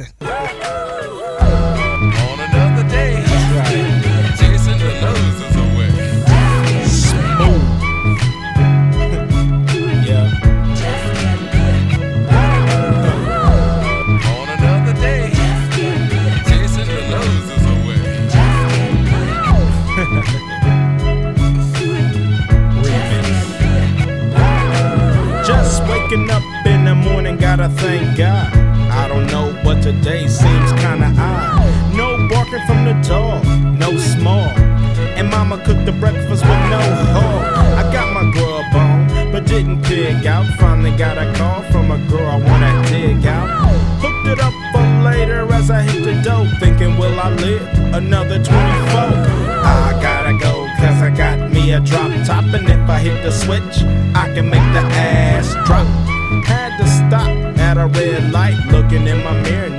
On another day, that's right. Chasing the losers away. Smooth. Yeah. On another day, chasing the losers away. Just waking up in the morning, gotta thank God. I don't know, but today seems kinda odd. No barking from the dog, no small. And mama cooked the breakfast with no hog. I got my grub on, but didn't pig out. Finally got a call from a girl I wanna dig out. Hooked it up for later as I hit the dope, thinking, will I live another 24? I gotta go, cause I got me a drop top. And if I hit the switch, I can make the ass drop. Had to stop at a red light, looking in my mirror.